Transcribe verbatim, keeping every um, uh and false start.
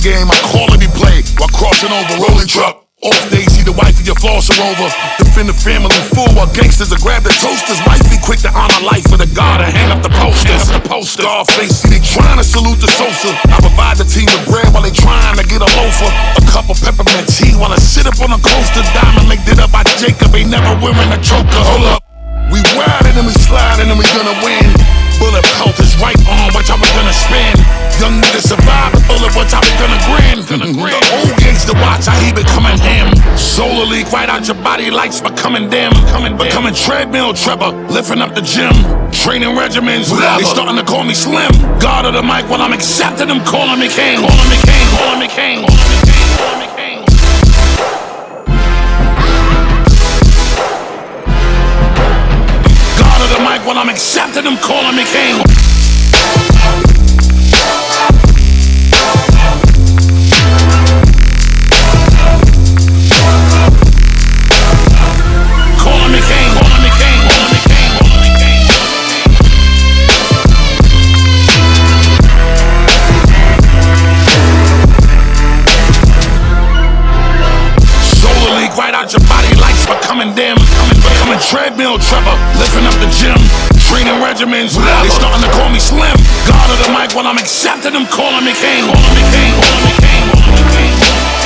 game, I call and he play while crossing over rolling truck. Off days, see the wife and your flosser over. Defend the family full while gangsters will grab the toasters. Wifey quick to honor life for the God and hang up the posters. Scarface, see they trying to salute the Sosa. I provide the team with bread while they trying to get a loafer. A cup of peppermint tea while I sit up on a coaster. Diamond linked it up by Jacob, ain't never wearing a choker. Hold up, we riding and we sliding and we gonna win. Bullet pelt his right arm, watch how we gonna spin. Young nigga survive the bullet, watch how we gonna grin. The old gangster watch how he becoming him. Solar leak right out your body, lights becoming dim. Becoming treadmill Trevor, lifting up the gym. Training regimens, they starting to call me Slim. God of the mic while I'm accepting them, calling me king. Calling me king, calling me king, calling me king, calling me king. God of the mic while I'm accepting them, calling me king. Dim, becoming treadmill Trevor, lifting up the gym. Training regimens, they starting to call me Slim. God of the mic while I'm accepting them, calling me king, calling me king, calling me king, calling me king.